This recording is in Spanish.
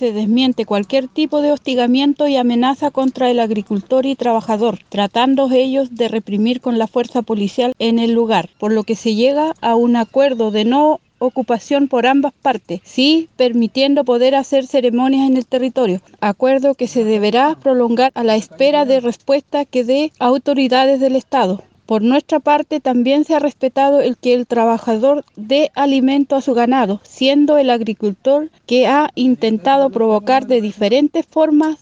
Se desmiente cualquier tipo de hostigamiento y amenaza contra el agricultor y trabajador, tratando ellos de reprimir con la fuerza policial en el lugar, por lo que se llega a un acuerdo de no ocupación por ambas partes, sí permitiendo poder hacer ceremonias en el territorio, acuerdo que se deberá prolongar a la espera de respuesta que dé autoridades del Estado. Por nuestra parte, también se ha respetado el que el trabajador dé alimento a su ganado, siendo el agricultor que ha intentado provocar de diferentes formas